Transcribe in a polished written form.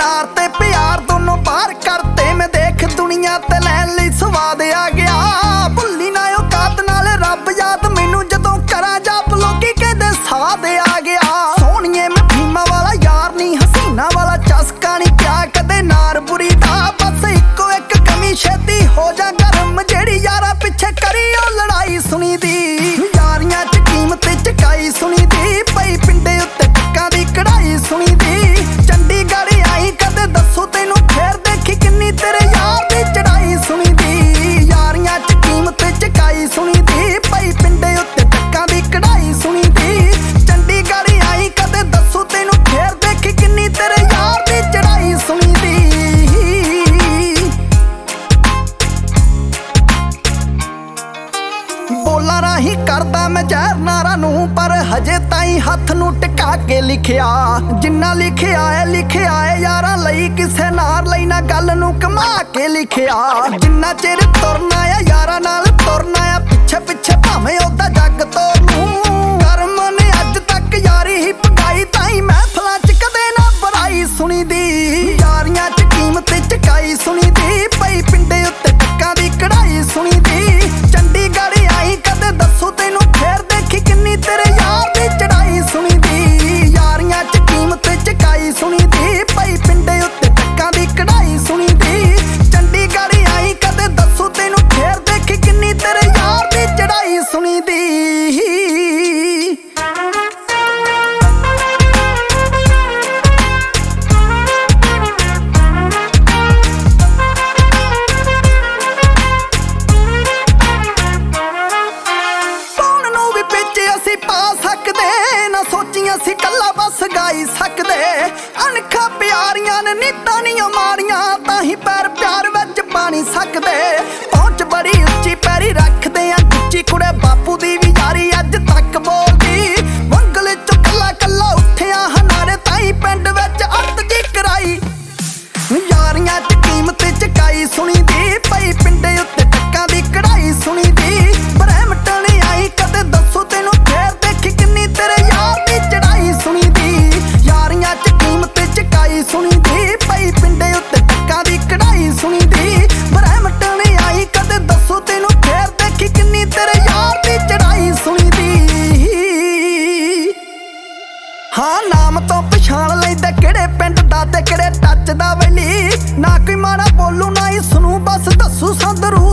यार ते प्यार दोनों पार करते मैं देख दुनिया ते लैन लई स्वाद आ गया। भुल्ली ना औकात नाल रब याद मैनू जदों करा जाप लोकी कहदे साद आ गया। सोहणिए मैं भीमा वाला यार नी हसीना वाला चस्का नी क्या कदे नार बुरी दा बस इक्को एक कमी छेती हो जा गरम जेड़ी यारा पिछे करी ओ लड़ाई सुनी दी। यारियां च कीमत चकाई सुनी दी पई पिंडे उत्ते टक्कां दी कढ़ाई सुनी दी। चंडीगढ़ आई कदे दसो तैनू फेर देखी किन्नी तेरे यार दी चढ़ाई सुनी दी। यारियां च कीमत चकाई सुनी दी पई पिंडे उत्ते टक्कां दी कढ़ाई सुनी दी। चंडीगढ़ आई कदे दसो तैनू फेर देखी किन्नी तेरे यार दी चढ़ाई सुनी दी। बोला राही करदा मैं जहर नारा नू पर हजे ताई हथ नू टिका के लिखिया। जिन्ना लिखिया है यारां लई किसे नार लई ना गल नू कमा के लिखिया। जिन्ना चिर तुरना है यारां नाल तुरना है पिछे पिछे भावें ओदा जग तोड़नू। करम ने अज तक यारी ही पगाई ताई महफलां च कदे ना बुराई सुनी दी। यारियां च कीमत चकाई सुनी दी पई पिंडे उत्ते टक्कां दी कढ़ाई सुनी दी। चंडीगढ़ आई कदे दसो तैनू फेर देखी किन्नी तेरे यार दी चढ़ाई सुनी दी। यारियां च कीमत चकाई सुनी दी पई पिंडे उत्ते टक्कां दी कढ़ाई सुनी दी। चंडीगढ़ आई कदे दसो तैनू फेर देखी किन्नी तेरे यार दी चढ़ाई सुनी दी। ਅਸੀਂ ਕੱਲਾ ਬਸ ਗਾਈ ਸਕਦੇ ਅਣਖਾਂ ਪਿਆਰੀਆਂ ਨੇ ਨੀਤਾਂ ਨੀ ਮਾਰੀਆਂ ਤਾਂ ਹੀ ਪੈਰ ਪਿਆਰ ਵਿੱਚ ਪਾ ਨਹੀਂ ਸਕਦੇ। ਪਹੁੰਚ ਬੜੀ ਉੱਚੀ ਪੈਰੀ ਰੱਖਦੇ ਆ ਗੁੱਚੀ ਕੁੜੇ ਬਾਪੂ ਦੀ ਵੀ ਯਾਰੀ ਅੱਜ ਤੱਕ ਬੋਲਦੀ। ਵੰਗਲ ਚੋਂ ਕੱਲਾ ਕੱਲਾ ਉੱਠਿਆ ਹਨਾਰੇ ਤਾਈ ਪਿੰਡ ਵਿੱਚ ਅੱਤ ਜੀ ਕਰਾਈ। ਯਾਰੀਆਂ ਚ ਕੀਮਤ ਚਕਾਈ ਸੁਣੀ ਦੀ ਪਈ ਪਿੰਡੇ ਉੱਤੇ ਟੱਕਾਂ ਦੀ ਕਢਾਈ ਸੁਣੀ ਦੀ। ਬ੍ਰਹਮਟਨ ਆਈ ਕਦੇ ਦੱਸੋ ਤੈਨੂੰ ਫੇਰ ਦੇਖੀ ਕਿੰਨੀ ਤੇਰੇ ਯਾਰ ਦੀ ਚੜਾਈ ਸੁਣੀ ਦੀ। ਯਾਰੀਆਂ ਚ ਕੀਮਤ ਚਕਾਈ ਸੁਣੀ ਦੀ ਪਈ ਪਿੰਡੇ ਉੱਤੇ ਟੱਕਾਂ ਦੀ ਕਢਾਈ ਸੁਣੀ ਦੀ। ਬ੍ਰਹਮਟਨ ਆਈ ਕਦੇ ਦੱਸੋ ਤੈਨੂੰ ਫੇਰ ਦੇਖੀ ਕਿੰਨੀ ਤੇਰੇ ਯਾਰ ਦੀ ਚੜਾਈ ਸੁਣੀ ਦੀ। ਹਾਂ ਨਾਮ ਤੋਂ ਪਛਾਣ ਲੈਂਦਾ ਕਿਹੜੇ ਪਿੰਡ ਦਾ ਤੇ ਕਿਹੜੇ ਟੱਚ ਦਾ ਵੈਲੀ। ਨਾ ਕੋਈ ਮਾੜਾ ਬੋਲੂ ਨਾ ਹੀ ਸੁਣੂ ਬਸ ਦੱਸੂ ਸੰਦਰੂ